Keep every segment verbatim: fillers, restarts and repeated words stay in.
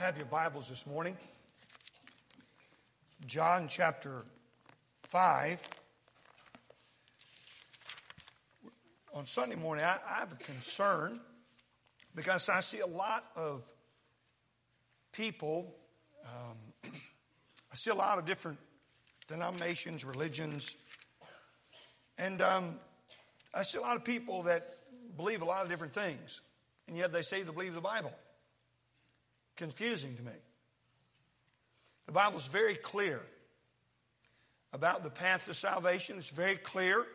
have your Bibles this morning, John chapter five. On Sunday morning, I, I have a concern because I see a lot of people, um, I see a lot of different denominations, religions, and um, I see a lot of people that believe a lot of different things, and yet they say they believe the Bible. Confusing to me. The Bible is very clear about the path to salvation. It's very clear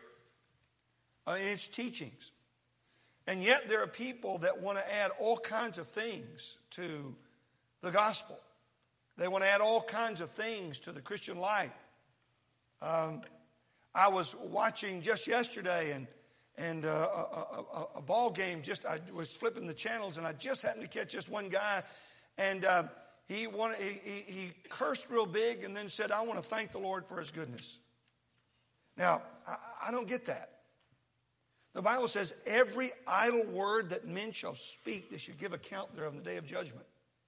in its teachings. And yet there are people that want to add all kinds of things to the gospel. They want to add all kinds of things to the Christian life. Um, I was watching just yesterday and and uh, a, a, a ball game. Just I was flipping the channels and I just happened to catch this one guy. And uh, he, wanted, he, he cursed real big and then said, I want to thank the Lord for his goodness. Now, I, I don't get that. The Bible says, every idle word that men shall speak, they should give account thereof in the day of judgment.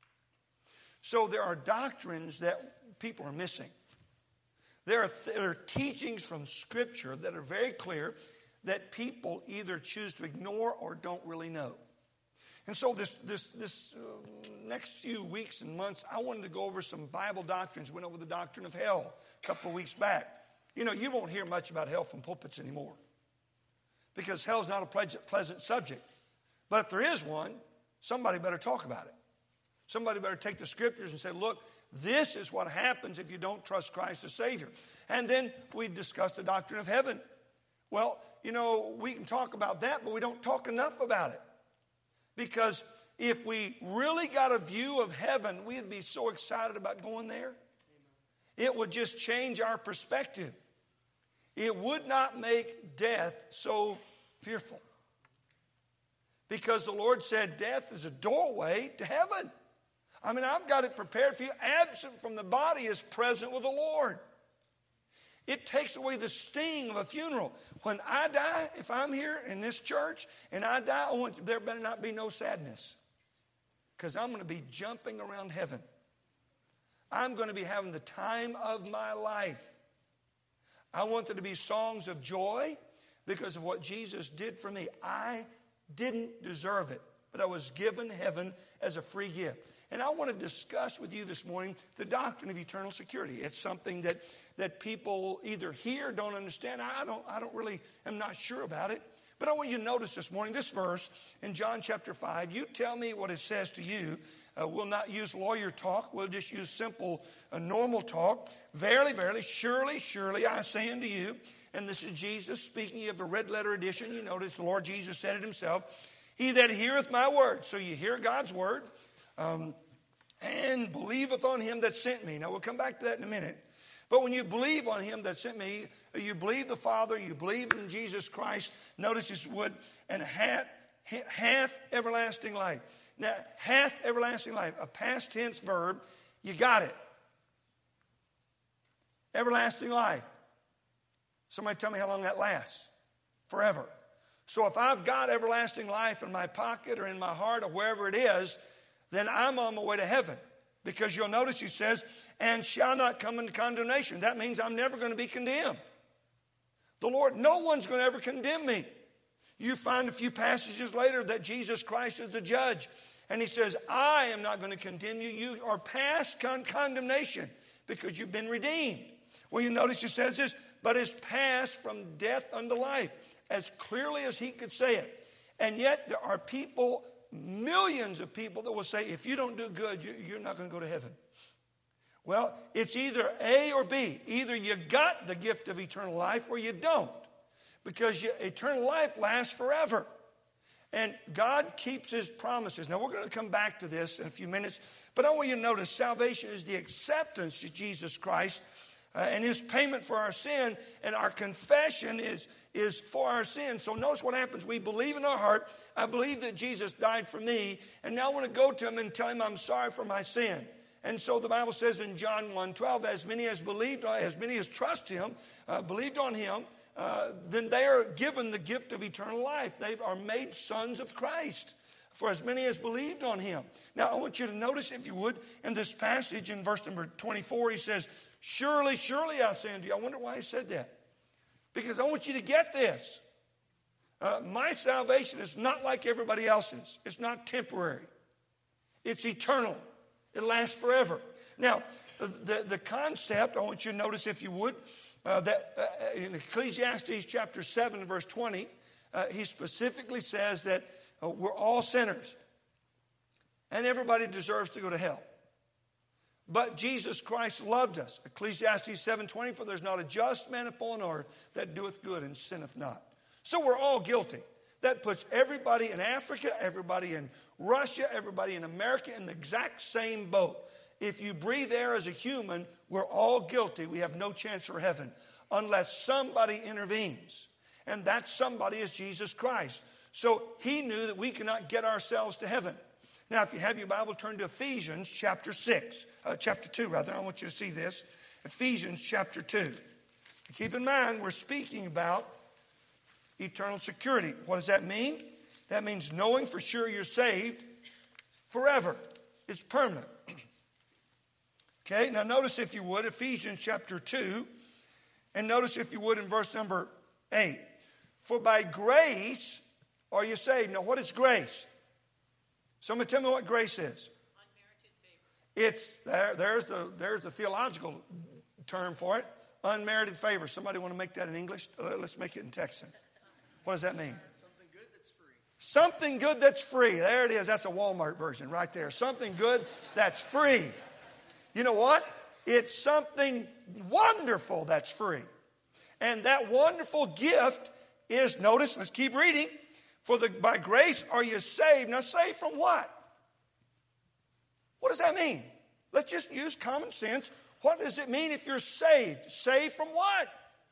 So there are doctrines that people are missing. There are, th- there are teachings from Scripture that are very clear that people either choose to ignore or don't really know. And so this this this uh, next few weeks and months, I wanted to go over some Bible doctrines. Went over the doctrine of hell a couple of weeks back. You know, you won't hear much about hell from pulpits anymore because hell's not a pleasant subject. But if there is one, somebody better talk about it. Somebody better take the Scriptures and say, look, this is what happens if you don't trust Christ as Savior. And then we discussed the doctrine of heaven. Well, you know, we can talk about that, but we don't talk enough about it. Because if we really got a view of heaven, we'd be so excited about going there. It would just change our perspective. It would not make death so fearful. Because the Lord said death is a doorway to heaven. I mean, I've got it prepared for you. Absent from the body is present with the Lord. It takes away the sting of a funeral. When I die, if I'm here in this church and I die, I want, there better not be no sadness. Because I'm going to be jumping around heaven. I'm going to be having the time of my life. I want there to be songs of joy because of what Jesus did for me. I didn't deserve it, but I was given heaven as a free gift. And I want to discuss with you this morning the doctrine of eternal security. It's something that, that people either hear or don't understand. I don't, I don't really, am not sure about it. But I want you to notice this morning, this verse in John chapter five. You tell me what it says to you. Uh, we'll not use lawyer talk. We'll just use simple, uh, normal talk. Verily, verily, surely, surely, I say unto you, and this is Jesus speaking. You have a red letter edition. You notice the Lord Jesus said it himself. He that heareth my word. So you hear God's word. Um, and believeth on him that sent me. Now, we'll come back to that in a minute. But when you believe on him that sent me, you believe the Father, you believe in Jesus Christ, notice this would, and hath, hath everlasting life. Now, hath everlasting life, a past tense verb, you got it. Everlasting life. Somebody tell me how long that lasts. Forever. So if I've got everlasting life in my pocket or in my heart or wherever it is, then I'm on my way to heaven. Because you'll notice he says, and shall not come into condemnation. That means I'm never going to be condemned. The Lord, no one's going to ever condemn me. You find a few passages later that Jesus Christ is the judge. And he says, I am not going to condemn you. You are past con- condemnation because you've been redeemed. Well, you notice he says this, but is passed from death unto life. As clearly as he could say it. And yet there are people, millions of people that will say, if you don't do good, you're not going to go to heaven. Well, it's either A or B. Either you got the gift of eternal life or you don't. Because you, eternal life lasts forever. And God keeps his promises. Now, we're going to come back to this in a few minutes. But I want you to notice salvation is the acceptance of Jesus Christ uh, and his payment for our sin. And our confession is, is for our sin. So notice what happens. We believe in our heart. I believe that Jesus died for me. And now I want to go to him and tell him I'm sorry for my sin. And so the Bible says in John one twelve, as many as believed, as many as trust him, uh, believed on him, uh, then they are given the gift of eternal life. They are made sons of Christ. for as many as believed on him. Now, I want you to notice, if you would, in this passage in verse number twenty-four, he says, surely, surely I say unto you. I wonder why he said that. Because I want you to get this. Uh, my salvation is not like everybody else's. It's not temporary. It's eternal. It lasts forever. Now, the, the concept, I want you to notice, if you would, uh, that uh, in Ecclesiastes chapter seven, verse twenty, uh, he specifically says that uh, we're all sinners. And everybody deserves to go to hell. But Jesus Christ loved us. Ecclesiastes seven twenty, for there's not a just man upon earth that doeth good and sinneth not. So we're all guilty. That puts everybody in Africa, everybody in Russia, everybody in America in the exact same boat. If you breathe air as a human, we're all guilty. We have no chance for heaven unless somebody intervenes. And that somebody is Jesus Christ. So he knew that we cannot get ourselves to heaven. Now, if you have your Bible, turn to Ephesians chapter six, uh, chapter two, rather. I want you to see this. Ephesians chapter two. And keep in mind, we're speaking about eternal security. What does that mean? That means knowing for sure you're saved forever. It's permanent. Okay, now notice, if you would, Ephesians chapter two, and notice, if you would, in verse number eight. For by grace are you saved. Now, what is grace? Somebody tell me what grace is. Unmerited favor. It's there. There's the there's the theological term for it. Unmerited favor. Somebody want to make that in English? Let's make it in Texan. What does that mean? Something good that's free. Something good that's free. There it is. That's a Walmart version right there. Something good that's free. You know what? It's something wonderful that's free. And that wonderful gift is, notice, let's keep reading. For the, by grace are you saved. Now, saved from what? What does that mean? Let's just use common sense. What does it mean if you're saved? Saved from what?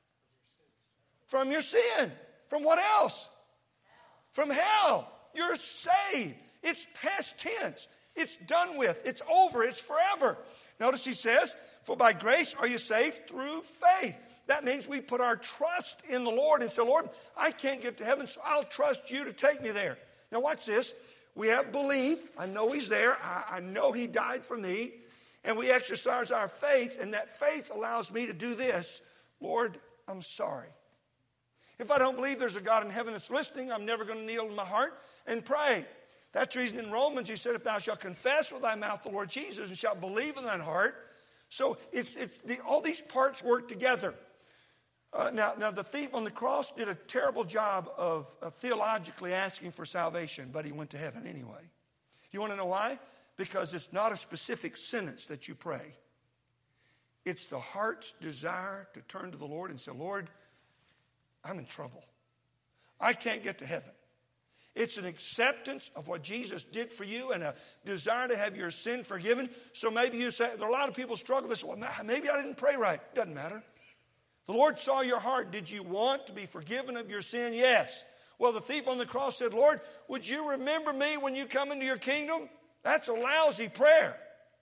From your sin. From what else? From hell. You're saved. It's past tense. It's done with. It's over. It's forever. Notice he says, for by grace are you saved through faith. That means we put our trust in the Lord and say, Lord, I can't get to heaven, so I'll trust you to take me there. Now watch this. We have belief. I know he's there. I, I know he died for me. And we exercise our faith, and that faith allows me to do this. Lord, I'm sorry. If I don't believe there's a God in heaven that's listening, I'm never going to kneel in my heart and pray. That's the reason in Romans he said, if thou shalt confess with thy mouth the Lord Jesus and shalt believe in thine heart. So it's, it's the, all these parts work together. Uh, now, now, the thief on the cross did a terrible job of, of theologically asking for salvation, but he went to heaven anyway. You want to know why? Because it's not a specific sentence that you pray. It's the heart's desire to turn to the Lord and say, Lord, I'm in trouble. I can't get to heaven. It's an acceptance of what Jesus did for you and a desire to have your sin forgiven. So maybe you say, there are a lot of people struggle with this. Well, maybe I didn't pray right. Doesn't matter. The Lord saw your heart. Did you want to be forgiven of your sin? Yes. Well, the thief on the cross said, Lord, would you remember me when you come into your kingdom? That's a lousy prayer.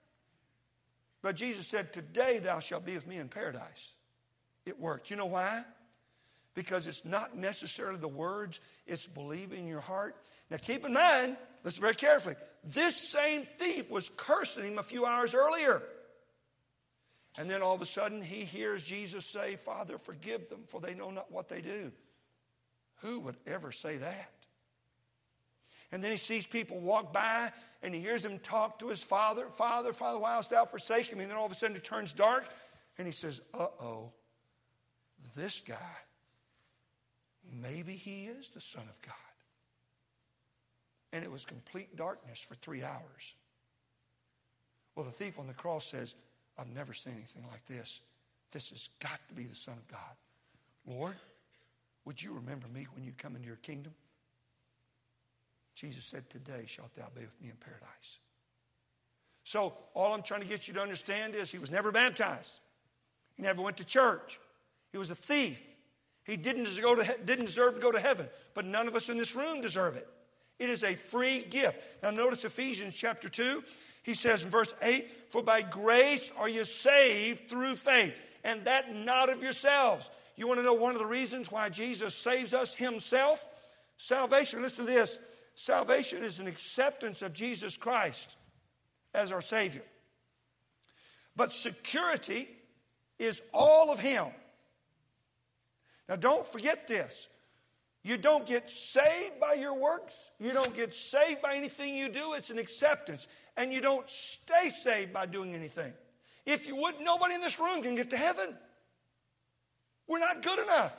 But Jesus said, today thou shalt be with me in paradise. It worked. You know why? Because it's not necessarily the words, it's believing in your heart. Now keep in mind, listen very carefully, this same thief was cursing him a few hours earlier. And then all of a sudden he hears Jesus say, Father, forgive them, for they know not what they do. Who would ever say that? And then he sees people walk by and he hears them talk to his father. Father, Father, why hast thou forsaken me? And then all of a sudden it turns dark and he says, uh-oh, this guy, maybe he is the Son of God. And it was complete darkness for three hours. Well, the thief on the cross says, I've never seen anything like this. This has got to be the Son of God. Lord, would you remember me when you come into your kingdom? Jesus said, today shalt thou be with me in paradise. So all I'm trying to get you to understand is he was never baptized. He never went to church. He was a thief. He didn't deserve, to, didn't deserve to go to heaven. But none of us in this room deserve it. It is a free gift. Now notice Ephesians chapter two. He says in verse eight, for by grace are you saved through faith, and that not of yourselves. You want to know one of the reasons why Jesus saves us himself? Salvation, listen to this. salvation is an acceptance of Jesus Christ as our Savior. But security is all of Him. Now don't forget this. You don't get saved by your works. You don't get saved by anything you do. It's an acceptance. And you don't stay saved by doing anything. If you would, nobody in this room can get to heaven. We're not good enough.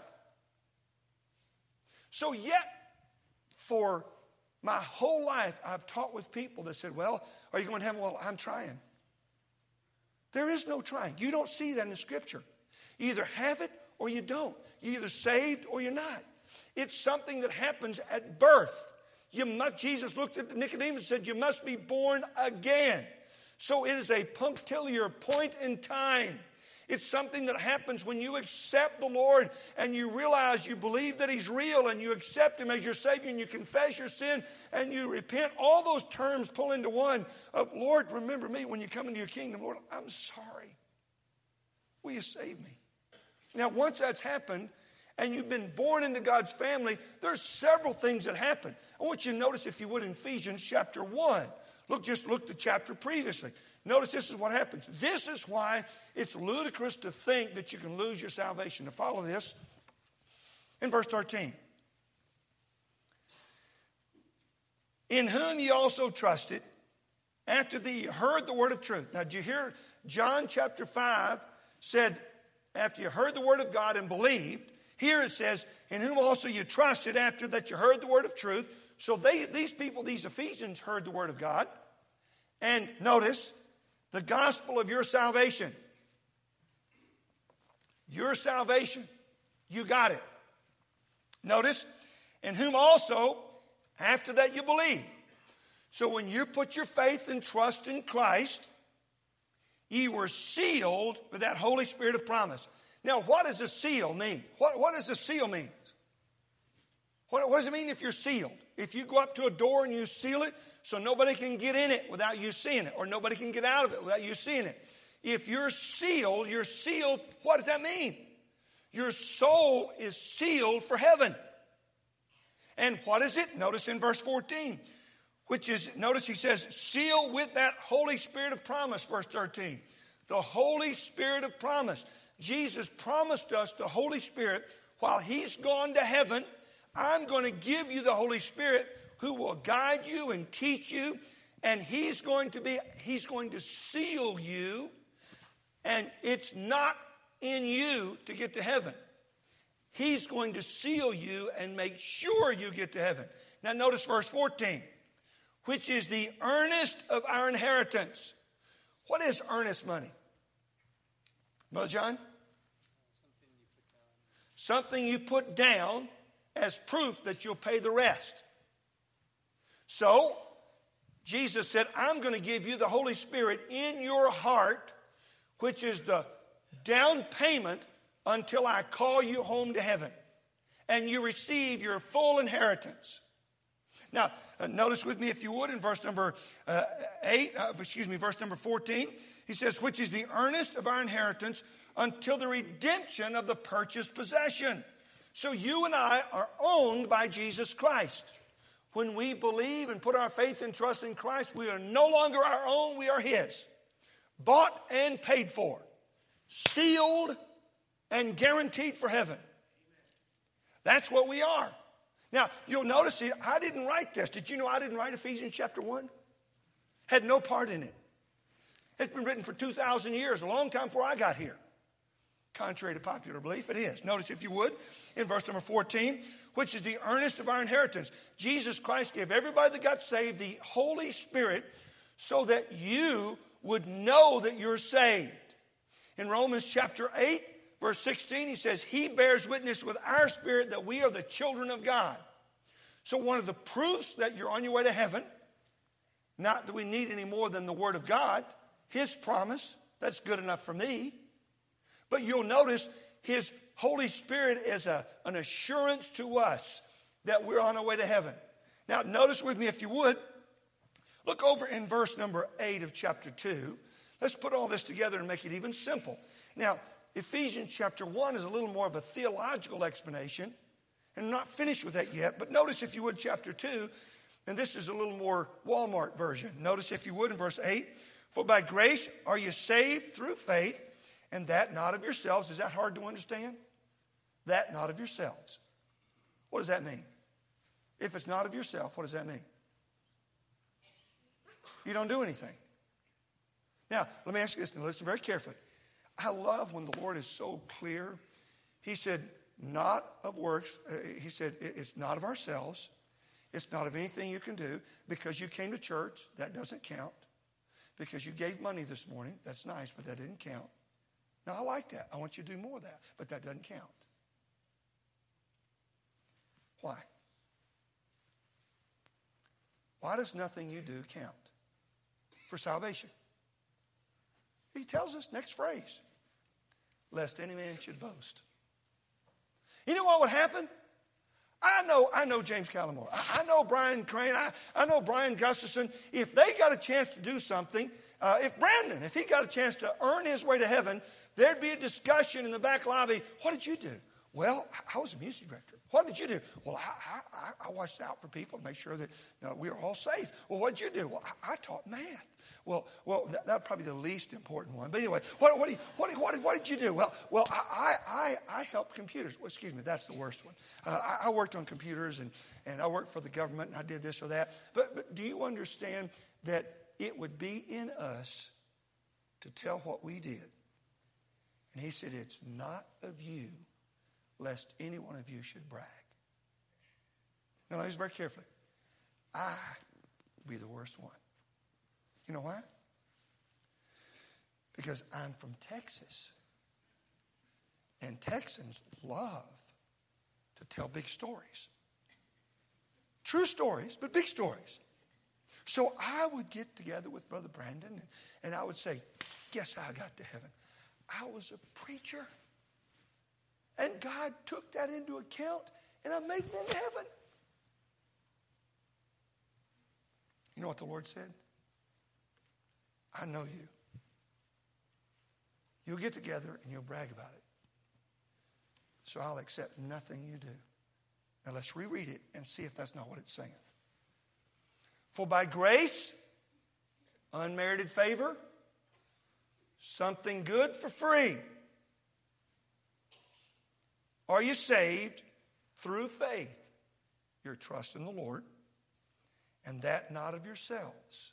So yet, for my whole life, I've taught with people that said, well, are you going to heaven? Well, I'm trying. There is no trying. You don't see that in the Scripture. You either have it or you don't. You're either saved or you're not. It's something that happens at birth. You must, Jesus looked at Nicodemus and said, you must be born again. So it is a punctiliar point in time. It's something that happens when you accept the Lord and you realize you believe that He's real and you accept Him as your Savior and you confess your sin and you repent. All those terms pull into one of, Lord, remember me when you come into your kingdom. Lord, I'm sorry. Will you save me? Now, once that's happened and you've been born into God's family, there's several things that happen. I want you to notice, if you would, in Ephesians chapter one. Look, just look at the chapter previously. Notice this is what happens. This is why it's ludicrous to think that you can lose your salvation. To follow this, in verse thirteen. In whom ye also trusted, after that ye heard the word of truth. Now, did you hear John chapter five said, after you heard the word of God and believed, here it says, in whom also you trusted after that you heard the word of truth. So they, these people, these Ephesians, heard the word of God. And notice, the gospel of your salvation. Your salvation. You got it. Notice, in whom also, after that you believe. So when you put your faith and trust in Christ, ye were sealed with that Holy Spirit of promise. Now, what does a seal mean? What, what does a seal mean? What, what does it mean if you're sealed? If you go up to a door and you seal it, so nobody can get in it without you seeing it, or nobody can get out of it without you seeing it. If you're sealed, you're sealed, what does that mean? Your soul is sealed for heaven. And what is it? Notice in verse fourteen, which is, notice he says, seal with that Holy Spirit of promise, verse thirteen. The Holy Spirit of promise. Jesus promised us the Holy Spirit. While He's gone to heaven, I'm going to give you the Holy Spirit who will guide you and teach you. And He's going to be, He's going to seal you. And it's not in you to get to heaven. He's going to seal you and make sure you get to heaven. Now notice verse fourteen. Which is the earnest of our inheritance. What is earnest money? Brother John? Something you put down as proof that you'll pay the rest. So, Jesus said, I'm going to give you the Holy Spirit in your heart, which is the down payment until I call you home to heaven. And you receive your full inheritance. Now, uh, notice with me, if you would, in verse number uh, eight, uh, excuse me, verse number fourteen, he says, which is the earnest of our inheritance until the redemption of the purchased possession. So you and I are owned by Jesus Christ. When we believe and put our faith and trust in Christ, we are no longer our own, we are His. Bought and paid for. Sealed and guaranteed for heaven. That's what we are. Now, you'll notice here, I didn't write this. Did you know I didn't write Ephesians chapter one? Had no part in it. It's been written for two thousand years, a long time before I got here. Contrary to popular belief, it is. Notice, if you would, in verse number fourteen, which is the earnest of our inheritance. Jesus Christ gave everybody that got saved the Holy Spirit so that you would know that you're saved. In Romans chapter eight, verse sixteen, he says, He bears witness with our spirit that we are the children of God. So one of the proofs that you're on your way to heaven, not that we need any more than the Word of God, His promise, that's good enough for me. But you'll notice His Holy Spirit is a, an assurance to us that we're on our way to heaven. Now, notice with me, if you would, look over in verse number eight of chapter two. Let's put all this together and make it even simple. Now, Ephesians chapter one is a little more of a theological explanation, and I'm not finished with that yet. But notice, if you would, chapter two, And this is a little more Walmart version. Notice, if you would, in verse eight. For by grace are you saved through faith, and that not of yourselves. Is that hard to understand? That not of yourselves. What does that mean? If it's not of yourself, what does that mean? You don't do anything. Now, let me ask you this, and listen very carefully. I love when the Lord is so clear. He said, not of works. Uh, he said, it's not of ourselves. It's not of anything you can do. Because you came to church, that doesn't count. Because you gave money this morning, that's nice, but that didn't count. Now, I like that. I want you to do more of that, but that doesn't count. Why? Why does nothing you do count for salvation? He tells us, next phrase, lest any man should boast. You know what would happen? I know, I know James Callamore. I, I know Brian Crane. I, I know Brian Gustafson. If they got a chance to do something, uh, if Brandon, if he got a chance to earn his way to heaven, there'd be a discussion in the back lobby. What did you do? Well, I was a music director. What did you do? Well, I, I, I watched out for people to make sure that you know, we were all safe. Well, what did you do? Well, I, I taught math. Well, well, that, that's probably the least important one. But anyway, what, what, what, what, what did you do? Well, well, I, I, I helped computers. Well, excuse me, that's the worst one. Uh, I, I worked on computers, and, and I worked for the government, and I did this or that. But, but do you understand that it would be in us to tell what we did? And he said, it's not of you, lest any one of you should brag. Now, listen very carefully. I will be the worst one. You know why? Because I'm from Texas. And Texans love to tell big stories. True stories, but big stories. So I would get together with Brother Brandon, and, and I would say, guess how I got to heaven? I was a preacher. And God took that into account, and I made it in heaven. You know what the Lord said? I know you. You'll get together and you'll brag about it. So I'll accept nothing you do. Now let's reread it and see if that's not what it's saying. For by grace, unmerited favor, something good for free, are you saved through faith, your trust in the Lord, and that not of yourselves.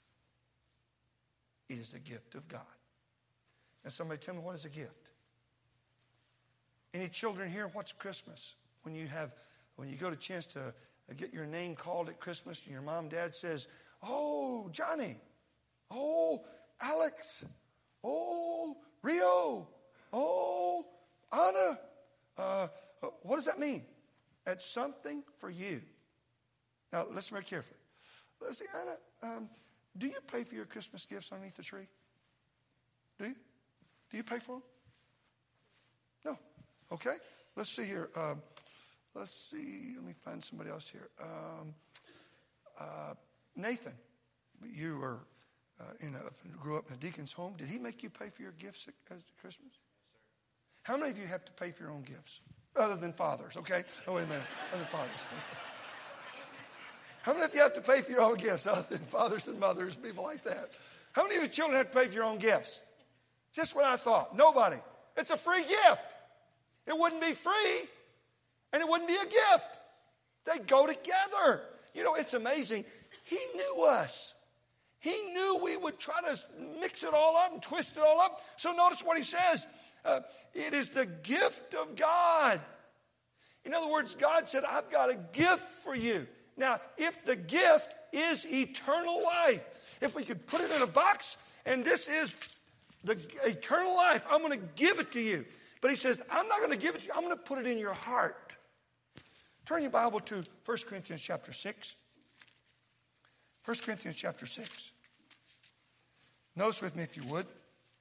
It is a gift of God. Now somebody tell me, what is a gift? Any children here, what's Christmas? When you have, when you go to chance to get your name called at Christmas and your mom and dad says, oh, Johnny, oh, Alex, oh, Rio, oh, Anna. Uh, what does that mean? It's something for you. Now, listen very carefully. Let's see, Anna, um, do you pay for your Christmas gifts underneath the tree? Do you? Do you pay for them? No. Okay. Let's see here. Um, let's see. Let me find somebody else here. Um, uh, Nathan, you were uh, in a, grew up in a deacon's home. Did he make you pay for your gifts at, at Christmas? Yes, sir. How many of you have to pay for your own gifts? Other than fathers, okay? Oh, wait a minute. Other than fathers. How many of you have to pay for your own gifts other than fathers and mothers, people like that? How many of you children have to pay for your own gifts? Just what I thought. Nobody. It's a free gift. It wouldn't be free, and it wouldn't be a gift. They go together. You know, it's amazing. He knew us. He knew we would try to mix it all up and twist it all up. So notice what he says. Uh, it is the gift of God. In other words, God said, I've got a gift for you. Now, if the gift is eternal life, if we could put it in a box, and this is the eternal life, I'm going to give it to you. But he says, I'm not going to give it to you. I'm going to put it in your heart. Turn your Bible to First Corinthians chapter six. First Corinthians chapter six. Notice with me, if you would.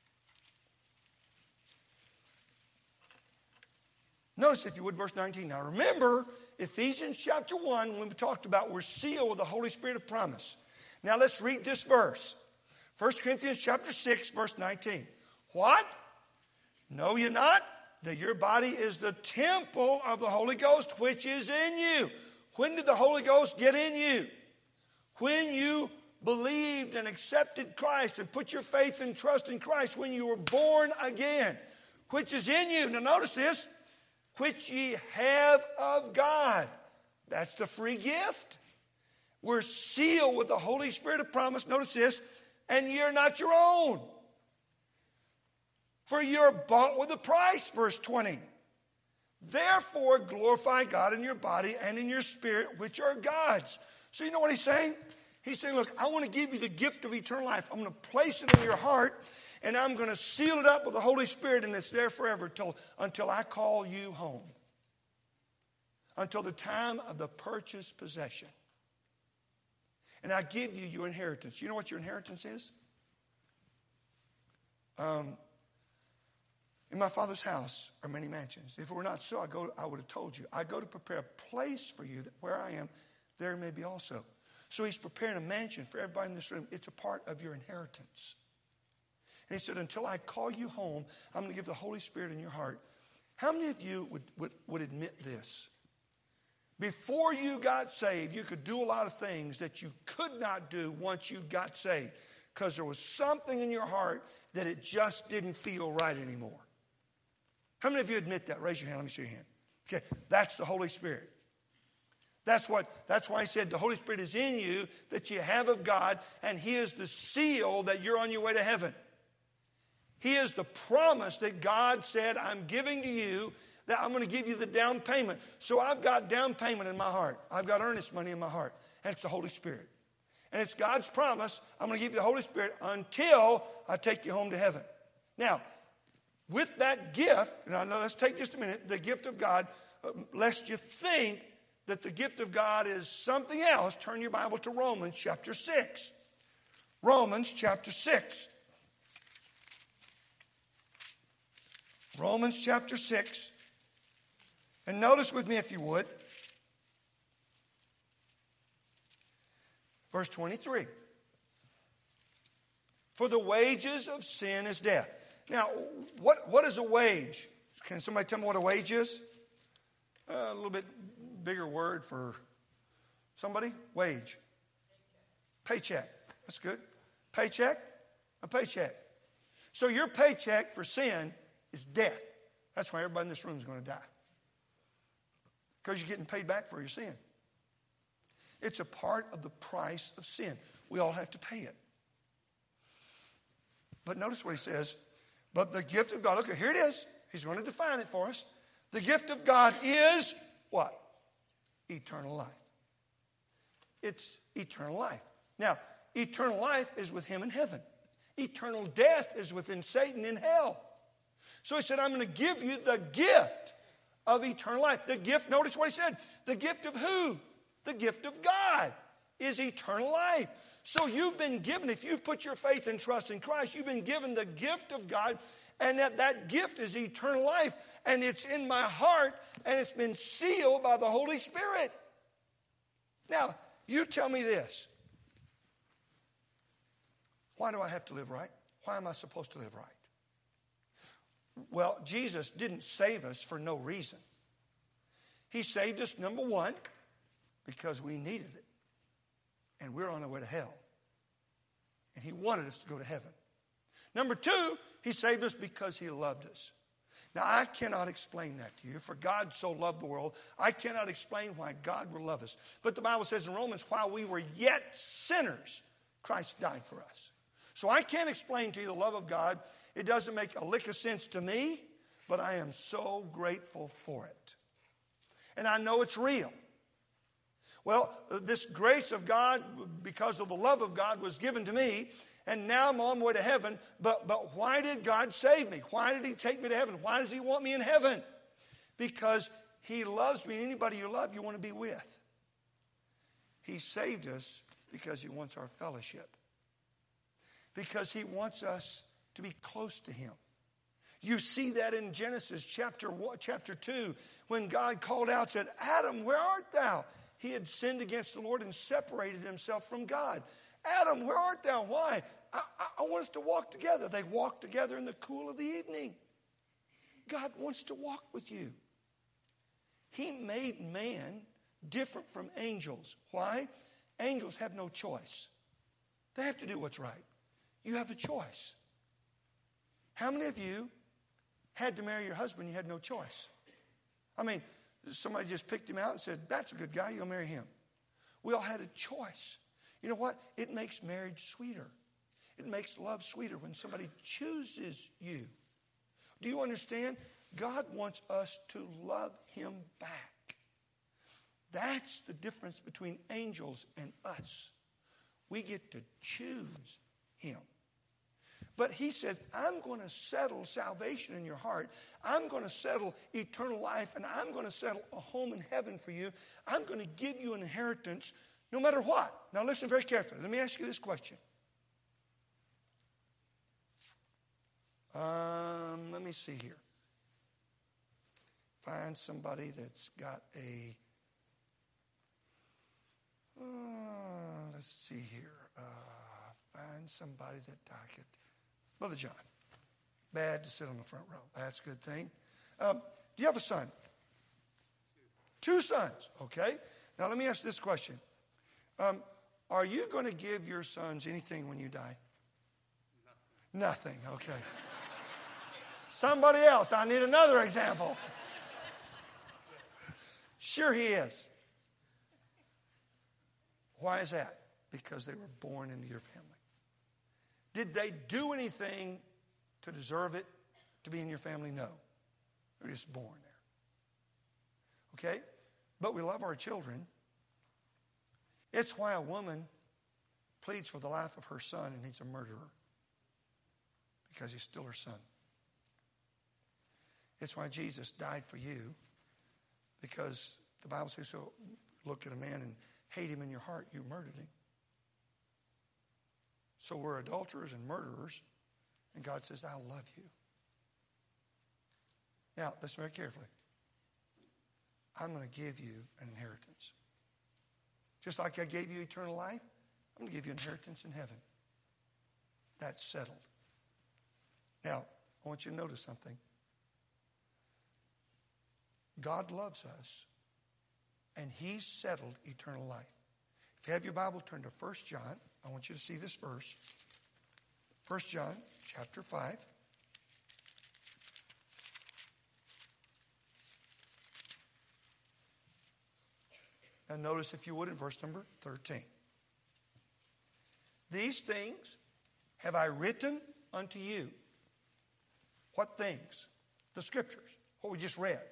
Notice, if you would, verse nineteen. Now remember, Ephesians chapter one, when we talked about we're sealed with the Holy Spirit of promise. Now let's read this verse. First Corinthians chapter six, verse nineteen. What? Know ye not that your body is the temple of the Holy Ghost, which is in you? When did the Holy Ghost get in you? When you believed and accepted Christ and put your faith and trust in Christ, when you were born again, which is in you. Now notice this. Which ye have of God. That's the free gift. We're sealed with the Holy Spirit of promise. Notice this. And you're not your own. For you're bought with a price, verse twenty. Therefore glorify God in your body and in your spirit, which are God's. So you know what he's saying? He's saying, look, I want to give you the gift of eternal life. I'm going to place it in your heart, and I'm going to seal it up with the Holy Spirit, and it's there forever till, until I call you home. Until the time of the purchased possession. And I give you your inheritance. You know what your inheritance is? Um, in my Father's house are many mansions. If it were not so, I, go, I would have told you. I go to prepare a place for you, that where I am, there may be also. So he's preparing a mansion for everybody in this room. It's a part of your inheritance. And he said, until I call you home, I'm going to give the Holy Spirit in your heart. How many of you would, would, would admit this? Before you got saved, you could do a lot of things that you could not do once you got saved. Because there was something in your heart that it just didn't feel right anymore. How many of you admit that? Raise your hand. Let me see your hand. Okay, that's the Holy Spirit. That's what. That's why he said the Holy Spirit is in you, that you have of God, and he is the seal that you're on your way to heaven. He is the promise that God said, I'm giving to you, that I'm going to give you the down payment. So I've got down payment in my heart. I've got earnest money in my heart, and it's the Holy Spirit. And it's God's promise, I'm going to give you the Holy Spirit until I take you home to heaven. Now, with that gift, now let's take just a minute, the gift of God, uh, lest you think that the gift of God is something else. Turn your Bible to Romans chapter six. Romans chapter six. Romans chapter six. And notice with me, if you would, verse twenty-three. For the wages of sin is death. Now, what, what is a wage? Can somebody tell me what a wage is? Uh, a little bit bigger word for somebody. Wage. Paycheck. That's good. Paycheck. A paycheck. So your paycheck for sin is death. That's why everybody in this room is going to die. Because you're getting paid back for your sin. It's a part of the price of sin. We all have to pay it. But notice what he says. But the gift of God, look, here it is. He's going to define it for us. The gift of God is what? Eternal life. It's eternal life. Now, eternal life is with him in heaven. Eternal death is within Satan in hell. So he said, I'm going to give you the gift of eternal life. The gift, notice what he said. The gift of who? The gift of God is eternal life. So you've been given, if you've put your faith and trust in Christ, you've been given the gift of God, and that, that gift is eternal life. And it's in my heart, and it's been sealed by the Holy Spirit. Now, you tell me this. Why do I have to live right? Why am I supposed to live right? Well, Jesus didn't save us for no reason. He saved us, number one, because we needed it. And we're on our way to hell. And he wanted us to go to heaven. Number two, he saved us because he loved us. Now, I cannot explain that to you. For God so loved the world, I cannot explain why God would love us. But the Bible says in Romans, while we were yet sinners, Christ died for us. So I can't explain to you the love of God. It doesn't make a lick of sense to me, but I am so grateful for it. And I know it's real. Well, this grace of God, because of the love of God, was given to me, and now I'm on my way to heaven. But, but why did God save me? Why did he take me to heaven? Why does he want me in heaven? Because he loves me. Anybody you love, you want to be with. He saved us because he wants our fellowship. Because he wants us to be close to him. You see that in Genesis chapter one, chapter two, when God called out and said, Adam, where art thou? He had sinned against the Lord and separated himself from God. Adam, where art thou? Why? I, I, I want us to walk together. They walked together in the cool of the evening. God wants to walk with you. He made man different from angels. Why? Angels have no choice. They have to do what's right. You have a choice. How many of you had to marry your husband, you had no choice? I mean, somebody just picked him out and said, that's a good guy, you'll marry him. We all had a choice. You know what? It makes marriage sweeter. It makes love sweeter when somebody chooses you. Do you understand? God wants us to love him back. That's the difference between angels and us. We get to choose him. But he says, I'm going to settle salvation in your heart. I'm going to settle eternal life, and I'm going to settle a home in heaven for you. I'm going to give you an inheritance no matter what. Now listen very carefully. Let me ask you this question. Um, let me see here. Find somebody that's got a, uh, let's see here. Uh, find somebody that I could, Brother John. Bad to sit on the front row. That's a good thing. Um, do you have a son? Two. Two sons, okay. Now let me ask this question. Um, are you going to give your sons anything when you die? Nothing. Nothing, okay. Somebody else. I need another example. Sure he is. Why is that? Because they were born into your family. Did they do anything to deserve it, to be in your family? No. They were just born there. Okay? But we love our children. It's why a woman pleads for the life of her son and he's a murderer. Because he's still her son. It's why Jesus died for you. Because the Bible says, so look at a man and hate him in your heart, you murdered him. So we're adulterers and murderers, and God says, I'll love you. Now, listen very carefully. I'm going to give you an inheritance. Just like I gave you eternal life, I'm going to give you an inheritance in heaven. That's settled. Now, I want you to notice something. God loves us, and he's settled eternal life. If you have your Bible, turn to First John. I want you to see this verse. First John chapter five. And notice, if you would, in verse number thirteen. These things have I written unto you. What things? The Scriptures, what we just read.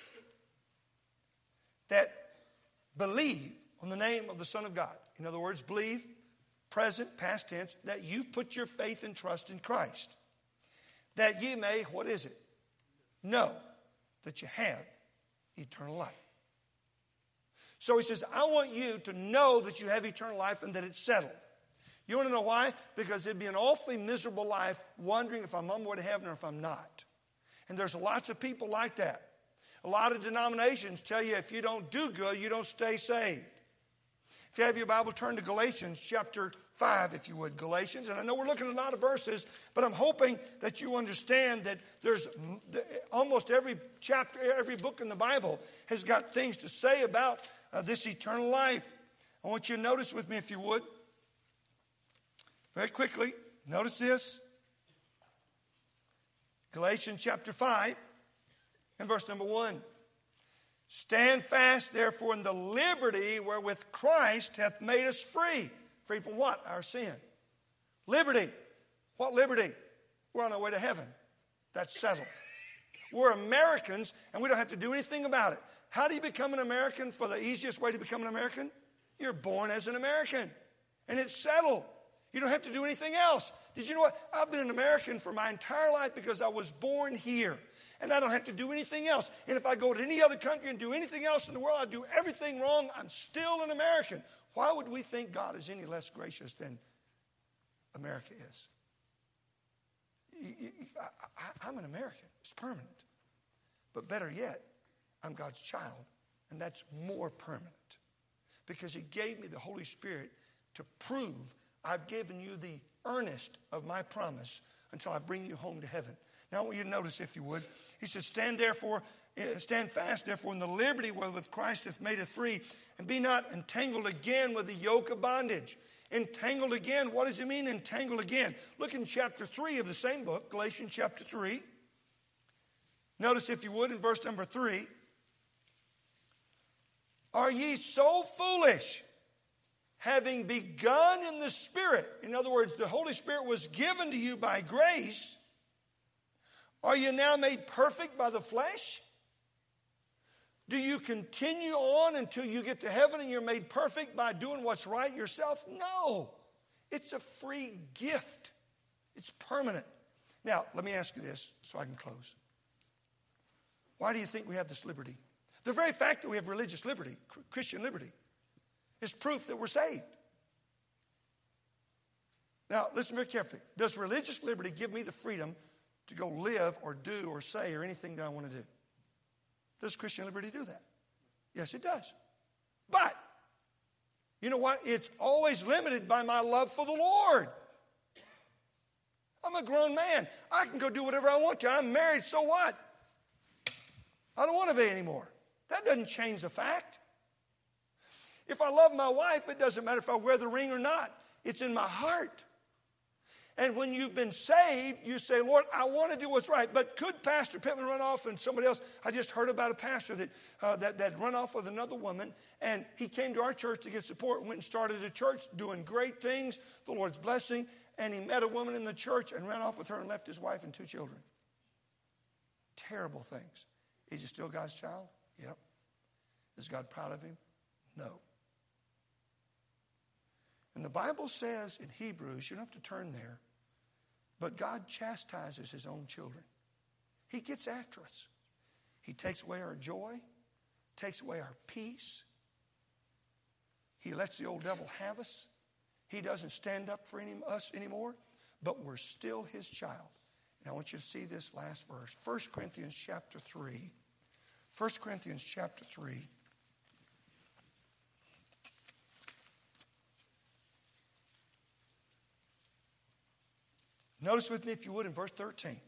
That believe on the name of the Son of God. In other words, believe, present, past tense, that you've put your faith and trust in Christ. That ye may, what is it? Know that you have eternal life. So he says, I want you to know that you have eternal life and that it's settled. You want to know why? Because it'd be an awfully miserable life wondering if I'm on my way to heaven or if I'm not. And there's lots of people like that. A lot of denominations tell you if you don't do good, you don't stay saved. If you have your Bible, turn to Galatians chapter five, if you would. Galatians. And I know we're looking at a lot of verses, but I'm hoping that you understand that there's almost every chapter, every book in the Bible has got things to say about uh, this eternal life. I want you to notice with me, if you would. Very quickly, notice this. Galatians chapter five. And verse number one, stand fast, therefore, in the liberty wherewith Christ hath made us free. Free from what? Our sin. Liberty. What liberty? We're on our way to heaven. That's settled. We're Americans, and we don't have to do anything about it. How do you become an American? For the easiest way to become an American? You're born as an American, and it's settled. You don't have to do anything else. Did you know what? I've been an American for my entire life because I was born here. And I don't have to do anything else. And if I go to any other country and do anything else in the world, I do everything wrong, I'm still an American. Why would we think God is any less gracious than America is? I'm an American. It's permanent. But better yet, I'm God's child. And that's more permanent. Because he gave me the Holy Spirit to prove I've given you the earnest of my promise until I bring you home to heaven. Now I want you to notice, if you would. He says, stand therefore, stand fast therefore in the liberty wherewith Christ hath made us free, and be not entangled again with the yoke of bondage. Entangled again, what does it mean, entangled again? Look in chapter three of the same book, Galatians chapter three. Notice, if you would, in verse number three. Are ye so foolish, having begun in the Spirit? In other words, the Holy Spirit was given to you by grace. Are you now made perfect by the flesh? Do you continue on until you get to heaven and you're made perfect by doing what's right yourself? No. It's a free gift. It's permanent. Now, let me ask you this so I can close. Why do you think we have this liberty? The very fact that we have religious liberty, Christian liberty, is proof that we're saved. Now, listen very carefully. Does religious liberty give me the freedom to go live or do or say or anything that I want to do? Does Christian liberty do that? Yes, it does. But, you know what? It's always limited by my love for the Lord. I'm a grown man. I can go do whatever I want to. I'm married, so what? I don't want to be anymore. That doesn't change the fact. If I love my wife, it doesn't matter if I wear the ring or not. It's in my heart. And when you've been saved, you say, Lord, I want to do what's right. But could Pastor Pittman run off and somebody else? I just heard about a pastor that, uh, that, that run off with another woman. And he came to our church to get support, went and started a church doing great things, the Lord's blessing. And he met a woman in the church and ran off with her and left his wife and two children. Terrible things. Is he still God's child? Yep. Is God proud of him? No. And the Bible says in Hebrews, you don't have to turn there, but God chastises his own children. He gets after us. He takes away our joy, takes away our peace. He lets the old devil have us. He doesn't stand up for any, us anymore, but we're still his child. And I want you to see this last verse. First Corinthians chapter three. First Corinthians chapter three. Notice with me, if you would, in verse thirteen.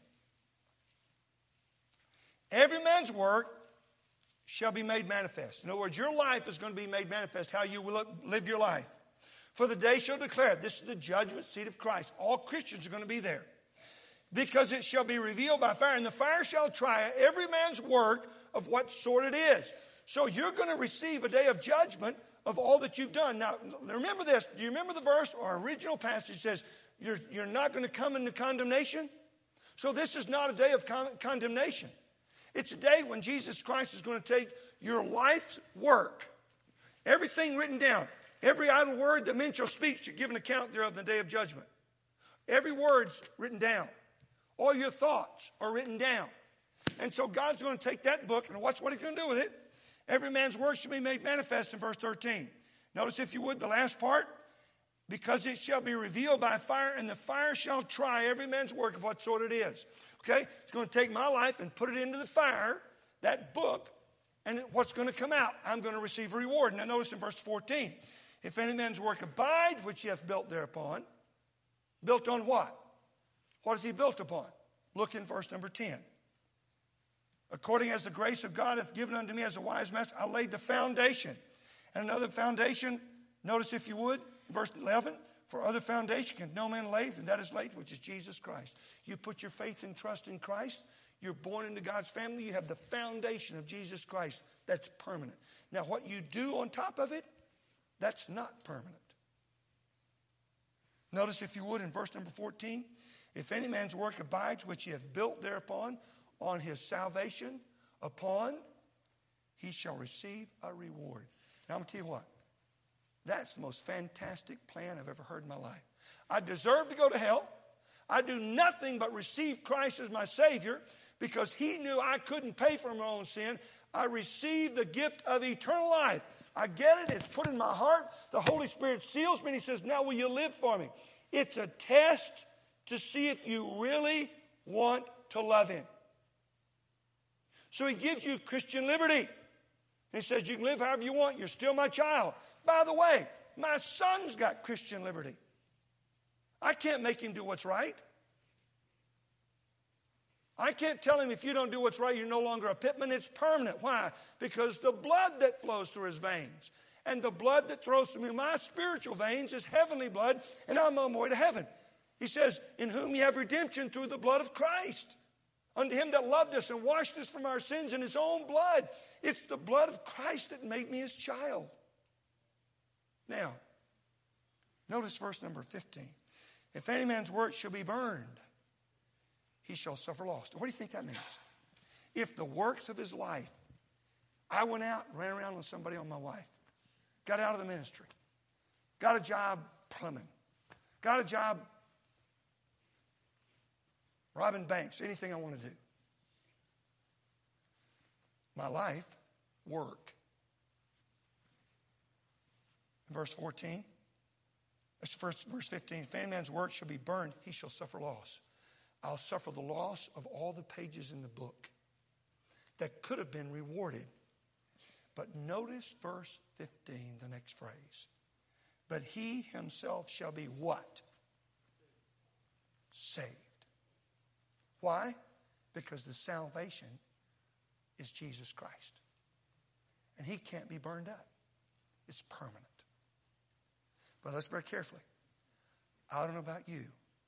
Every man's work shall be made manifest. In other words, your life is going to be made manifest, how you will live your life. For the day shall declare, this is the judgment seat of Christ. All Christians are going to be there. Because it shall be revealed by fire, and the fire shall try every man's work of what sort it is. So you're going to receive a day of judgment of all that you've done. Now, remember this. Do you remember the verse? Our original passage says, You're, you're not going to come into condemnation. So this is not a day of con- condemnation. It's a day when Jesus Christ is going to take your life's work, everything written down, every idle word that men shall speak shall give an account thereof in the day of judgment. Every word's written down. All your thoughts are written down. And so God's going to take that book and watch what he's going to do with it. Every man's work shall be made manifest in verse thirteen. Notice, if you would, the last part. Because it shall be revealed by fire, and the fire shall try every man's work of what sort it is. Okay? It's going to take my life and put it into the fire, that book, and what's going to come out? I'm going to receive a reward. Now notice in verse fourteen. If any man's work abide, which he hath built thereupon. Built on what? What is he built upon? Look in verse number ten. According as the grace of God hath given unto me as a wise master, I laid the foundation. And another foundation, notice if you would, verse eleven, for other foundation can no man lay, and that is laid, which is Jesus Christ. You put your faith and trust in Christ, you're born into God's family, you have the foundation of Jesus Christ. That's permanent. Now what you do on top of it, that's not permanent. Notice if you would in verse number fourteen, if any man's work abides, which he hath built thereupon, on his salvation, upon, he shall receive a reward. Now I'm going to tell you what. That's the most fantastic plan I've ever heard in my life. I deserve to go to hell. I do nothing but receive Christ as my Savior because he knew I couldn't pay for my own sin. I received the gift of eternal life. I get it. It's put in my heart. The Holy Spirit seals me and he says, now will you live for me? It's a test to see if you really want to love him. So he gives you Christian liberty. He says you can live however you want. You're still my child. By the way, my son's got Christian liberty. I can't make him do what's right. I can't tell him if you don't do what's right, you're no longer a pitman. It's permanent. Why? Because the blood that flows through his veins and the blood that flows through my spiritual veins is heavenly blood, and I'm on my way to heaven. He says, in whom you have redemption through the blood of Christ. Unto him that loved us and washed us from our sins in his own blood. It's the blood of Christ that made me his child. Now, notice verse number fifteen. If any man's work shall be burned, he shall suffer loss. What do you think that means? If the works of his life, I went out, ran around with somebody on my wife, got out of the ministry, got a job plumbing, got a job robbing banks, anything I want to do. My life, work. Verse fourteen, that's first, verse fifteen. If any man's work shall be burned, he shall suffer loss. I'll suffer the loss of all the pages in the book that could have been rewarded. But notice verse fifteen, the next phrase. But he himself shall be what? Saved. Why? Because the salvation is Jesus Christ. And he can't be burned up. It's permanent. But let's very carefully. I don't know about you.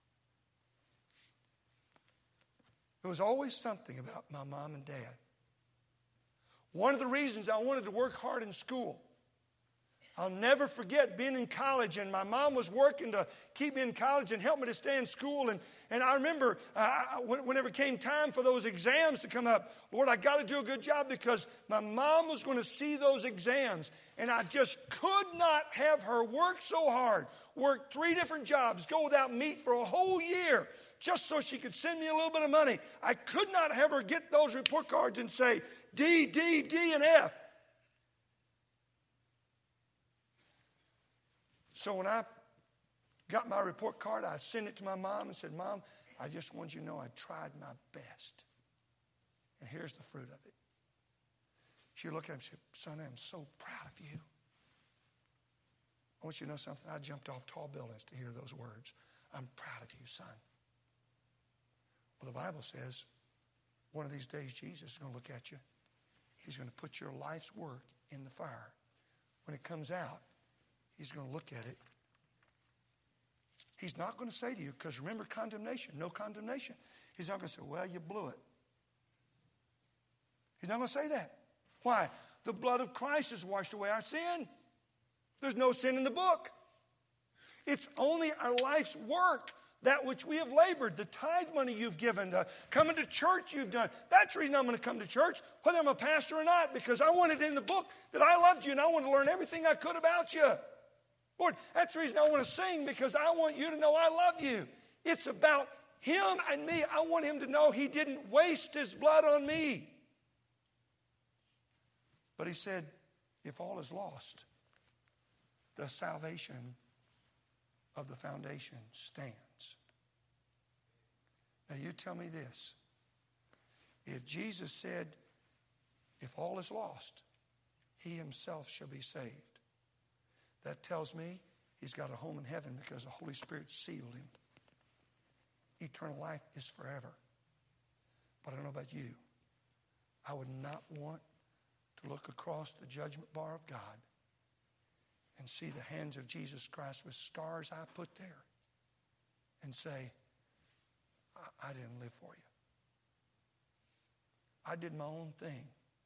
There was always something about my mom and dad. One of the reasons I wanted to work hard in school, I'll never forget being in college, and my mom was working to keep me in college and help me to stay in school. And, and I remember uh, whenever it came time for those exams to come up, Lord, I got to do a good job because my mom was going to see those exams. And I just could not have her work so hard, work three different jobs, go without meat for a whole year, just so she could send me a little bit of money. I could not have her get those report cards and say D, D, D, and F. So when I got my report card, I sent it to my mom and said, Mom, I just want you to know I tried my best. And here's the fruit of it. She looked at me and said, Son, I'm so proud of you. I want you to know something. I jumped off tall buildings to hear those words. I'm proud of you, son. Well, the Bible says one of these days Jesus is going to look at you. He's going to put your life's work in the fire. When it comes out, he's going to look at it. He's not going to say to you, because remember condemnation, no condemnation. He's not going to say, well, you blew it. He's not going to say that. Why? The blood of Christ has washed away our sin. There's no sin in the book. It's only our life's work, that which we have labored, the tithe money you've given, the coming to church you've done. That's the reason I'm going to come to church, whether I'm a pastor or not, because I wanted in the book that I loved you and I want to learn everything I could about you. Lord, that's the reason I want to sing, because I want you to know I love you. It's about him and me. I want him to know he didn't waste his blood on me. But he said, if all is lost, the salvation of the foundation stands. Now you tell me this. If Jesus said, if all is lost, he himself shall be saved, that tells me he's got a home in heaven because the Holy Spirit sealed him. Eternal life is forever. But I don't know about you. I would not want to look across the judgment bar of God and see the hands of Jesus Christ with scars I put there and say, I, I didn't live for you. I did my own thing.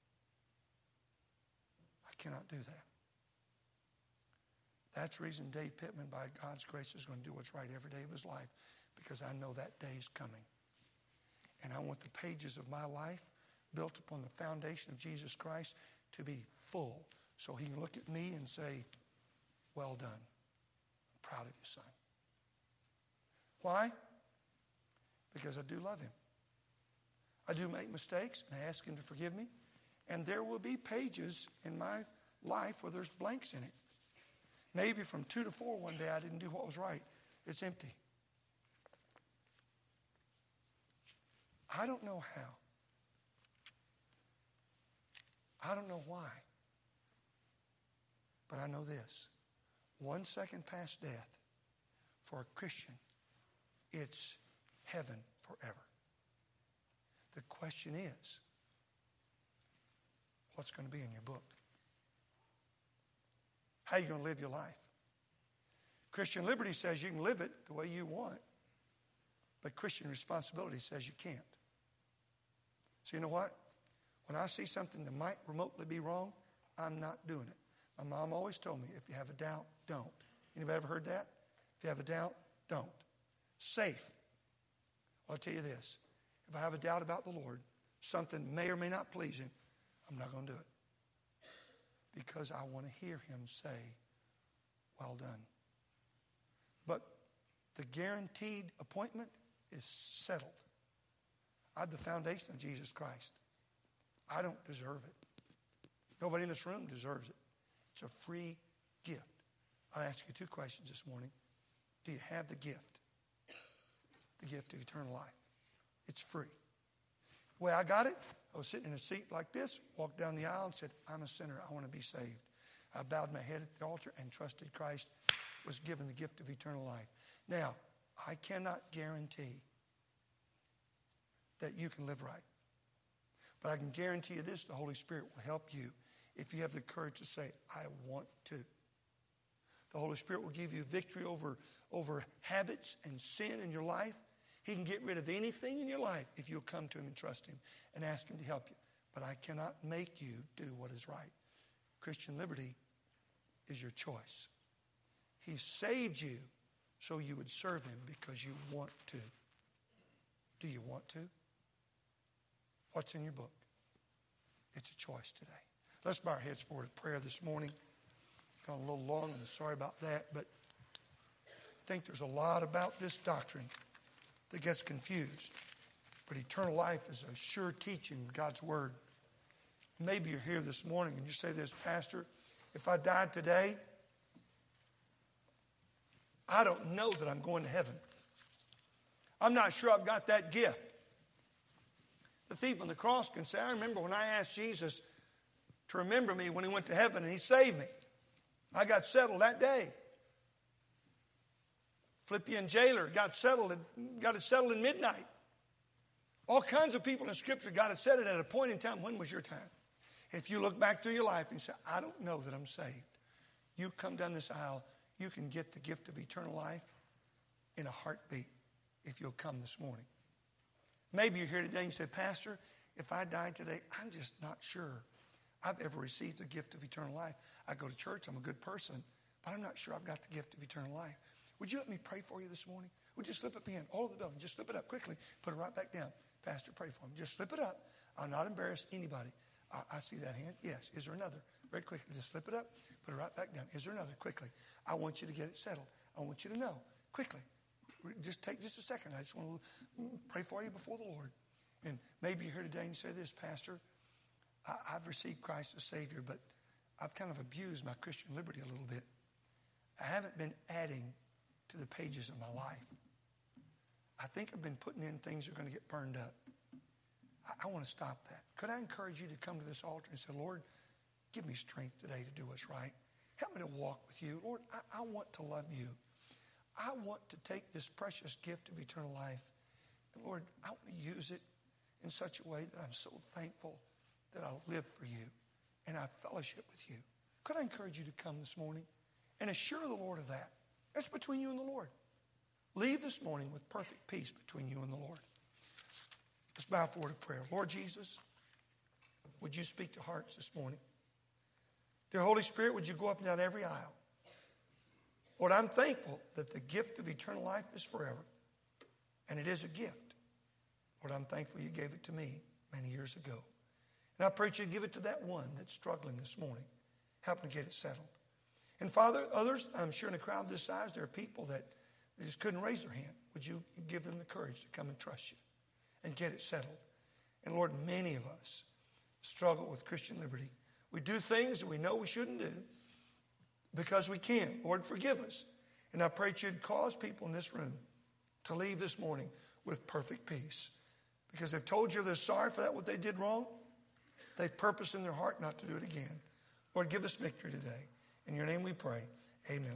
I cannot do that. That's the reason Dave Pittman, by God's grace, is going to do what's right every day of his life, because I know that day is coming. And I want the pages of my life built upon the foundation of Jesus Christ to be full, so he can look at me and say, well done. I'm proud of you, son. Why? Because I do love him. I do make mistakes, and I ask him to forgive me. And there will be pages in my life where there's blanks in it. Maybe from two to four one day I didn't do what was right. It's empty. I don't know how. I don't know why. But I know this. One second past death, for a Christian, it's heaven forever. question is, what's going to be in your book? How are you going to live your life? Christian liberty says you can live it the way you want, but Christian responsibility says you can't. So you know what? When I see something that might remotely be wrong, I'm not doing it. My mom always told me, if you have a doubt, don't. Anybody ever heard that? If you have a doubt, don't. Safe. Well, I'll tell you this. If I have a doubt about the Lord, something may or may not please Him, I'm not going to do it. Because I want to hear Him say, well done. But the guaranteed appointment is settled. I have the foundation of Jesus Christ. I don't deserve it. Nobody in this room deserves it. It's a free gift. I ask you two questions this morning. Do you have the gift? The gift of eternal life. It's free. The way I got it, I was sitting in a seat like this, walked down the aisle and said, I'm a sinner. I want to be saved. I bowed my head at the altar and trusted Christ, was given the gift of eternal life. Now, I cannot guarantee that you can live right. But I can guarantee you this, the Holy Spirit will help you if you have the courage to say, I want to. The Holy Spirit will give you victory over, over habits and sin in your life. He can get rid of anything in your life if you'll come to Him and trust Him and ask Him to help you. But I cannot make you do what is right. Christian liberty is your choice. He saved you so you would serve Him because you want to. Do you want to? What's in your book? It's a choice today. Let's bow our heads forward to prayer this morning. Gone a little long, I'm sorry about that, but I think there's a lot about this doctrine that gets confused. But eternal life is a sure teaching of God's Word. Maybe you're here this morning and you say this, Pastor, if I died today, I don't know that I'm going to heaven. I'm not sure I've got that gift. The thief on the cross can say, I remember when I asked Jesus to remember me when He went to heaven and He saved me. I got settled that day. Philippian jailer got settled, got it settled at midnight. All kinds of people in Scripture got it settled at a point in time. When was your time? If you look back through your life and say, I don't know that I'm saved. You come down this aisle, you can get the gift of eternal life in a heartbeat if you'll come this morning. Maybe you're here today and you say, Pastor, if I died today, I'm just not sure I've ever received the gift of eternal life. I go to church, I'm a good person, but I'm not sure I've got the gift of eternal life. Would you let me pray for you this morning? Would you slip up your hand all over the building? Just slip it up quickly. Put it right back down. Pastor, pray for him. Just slip it up. I'll not embarrass anybody. I, I see that hand. Yes. Is there another? Very quickly. Just slip it up. Put it right back down. Is there another? Quickly. I want you to get it settled. I want you to know. Quickly. Just take just a second. I just want to pray for you before the Lord. And maybe you're here today and you say this, Pastor, I, I've received Christ as Savior, but I've kind of abused my Christian liberty a little bit. I haven't been adding to the pages of my life. I think I've been putting in things that are going to get burned up. I, I want to stop that. Could I encourage you to come to this altar and say, Lord, give me strength today to do what's right. Help me to walk with you. Lord, I, I want to love you. I want to take this precious gift of eternal life. And Lord, I want to use it in such a way that I'm so thankful that I'll live for you and I fellowship with you. Could I encourage you to come this morning and assure the Lord of that? That's between you and the Lord. Leave this morning with perfect peace between you and the Lord. Let's bow forward to prayer. Lord Jesus, would you speak to hearts this morning? Dear Holy Spirit, would you go up and down every aisle? Lord, I'm thankful that the gift of eternal life is forever. And it is a gift. Lord, I'm thankful you gave it to me many years ago. And I pray that you give it to that one that's struggling this morning. Help them get it settled. And Father, others, I'm sure in a crowd this size, there are people that just couldn't raise their hand. Would you give them the courage to come and trust you and get it settled? And Lord, many of us struggle with Christian liberty. We do things that we know we shouldn't do because we can. Lord, forgive us. And I pray that you'd cause people in this room to leave this morning with perfect peace. Because they've told you they're sorry for that, what they did wrong. They've purposed in their heart not to do it again. Lord, give us victory today. In your name we pray. Amen.